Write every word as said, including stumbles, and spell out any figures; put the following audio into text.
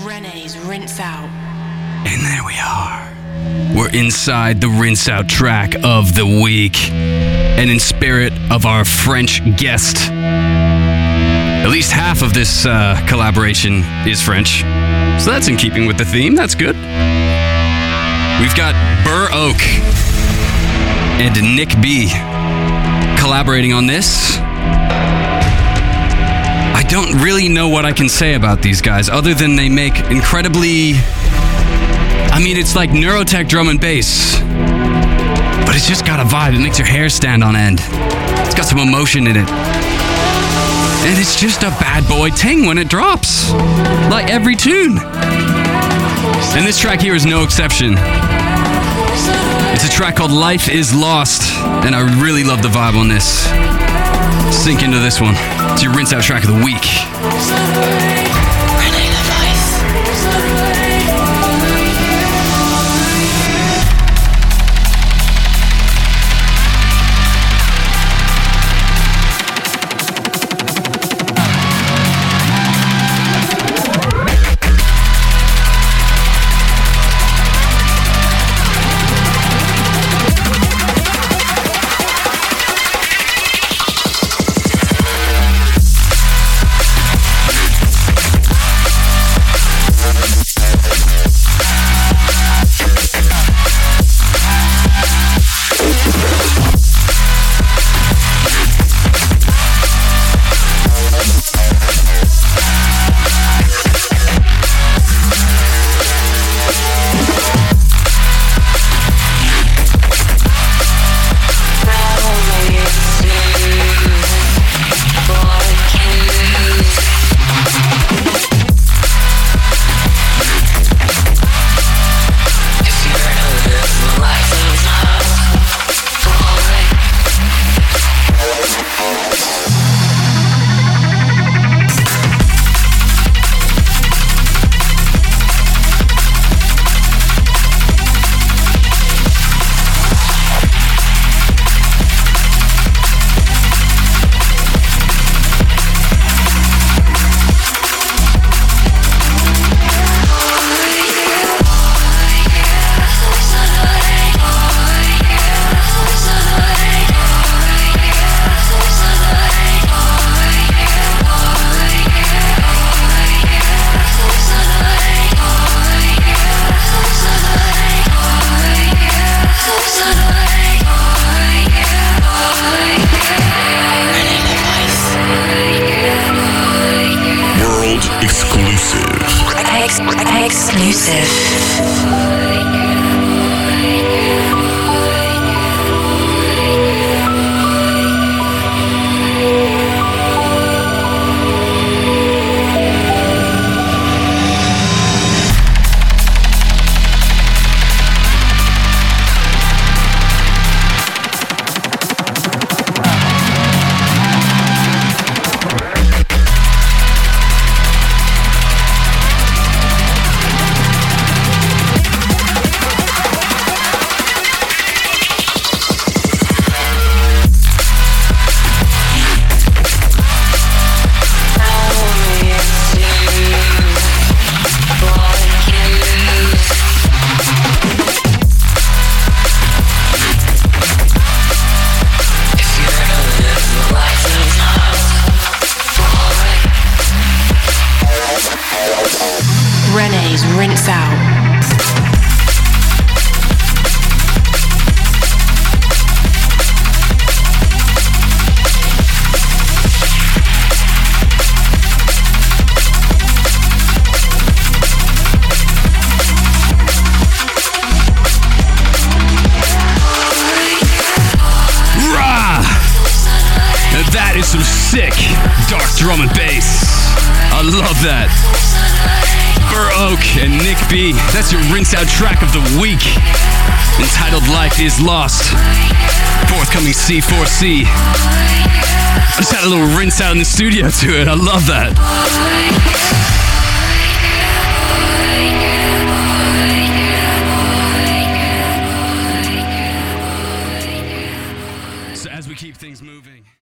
Rene's Rinse Out. And there we are. We're inside the Rinse Out track of the week. And in spirit of our French guest, at least half of this uh, collaboration is French. So that's in keeping with the theme. That's good. We've got Burr Oak and Nick B collaborating on this. I don't really know what I can say about these guys other than they make incredibly... I mean, it's like Neurotech drum and bass, but it's just got a vibe. It makes your hair stand on end. It's got some emotion in it. And it's just a bad boy ting when it drops, like every tune. And this track here is no exception. It's a track called Life is Lost, and I really love the vibe on this. Sink into this one. It's your Rinse Out track of the week. Rene's Rinse Out. That is some sick dark drum and bass. I love that. Burr Oak and Nick B. That's your Rinse Out track of the week, entitled Life is Lost. Forthcoming C four C. I just had a little rinse out in the studio to it. I love that.